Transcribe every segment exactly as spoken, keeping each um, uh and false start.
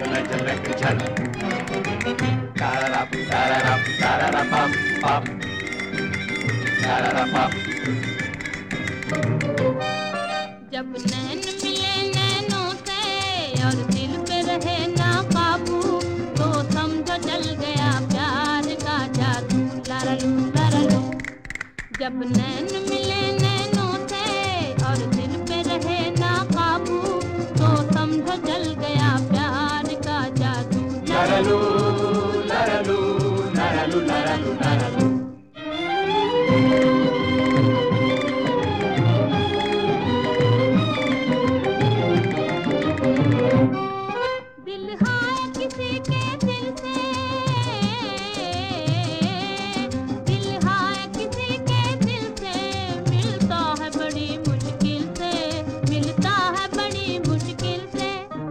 झलक झलक झल तारारा तारारा तारारा पम पम तारारा पम। जब नैन मिले नैनों से और दिल पे रहे ना काबू तो समझो चल गया प्यार का जादू लारालू लारालू। जब नैन मिले नैनों से और दिल पे रहे ना काबू तो समझो चल गया प्यार का जादू लारालू लारालू लारालू लारालू लारालू। दिल हाय किसी के दिल से, दिल हाय किसी के दिल से मिलता है बड़ी मुश्किल से, मिलता है बड़ी मुश्किल से।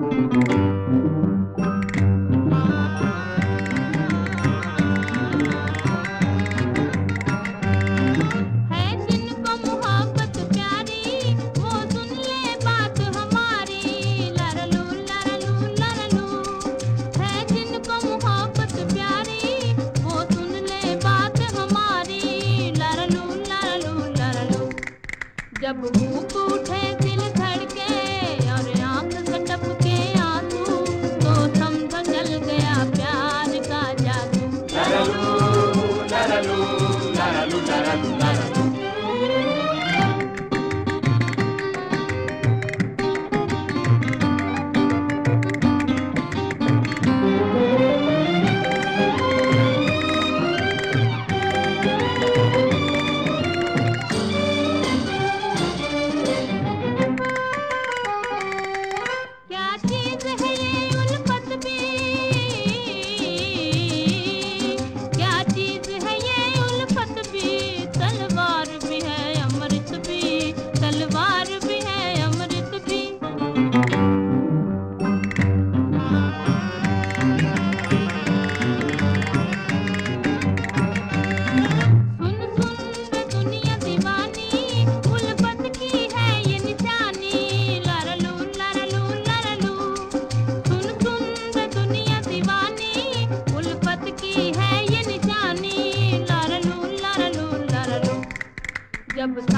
है जिनको मोहब्बत प्यारी वो सुन ले बात हमारी लारालू लारालू लारालू। है जिनको मोहब्बत प्यारी वो सुन ले बात हमारी लारालू लारालू लारालू। जब भूख उठे दिल धड़के और आंख से टपके आंसू तो समझो चल गया प्यार का जादू लारालू लारालू लारालू लारालू लारालू। क्या चीज है ये उल्फत भी, क्या चीज है ये उल्फत भी। तलवार भी है अमृत भी, तलवार भी है अमृत भी। सुन सुन वे दुनिया दीवानी उल्फत की है ये निशानी लारालू लारालू लारालू। सुन सुन वे दुनिया दीवानी उल्फत की है ये निशानी लारालू लारालू लारालू। जब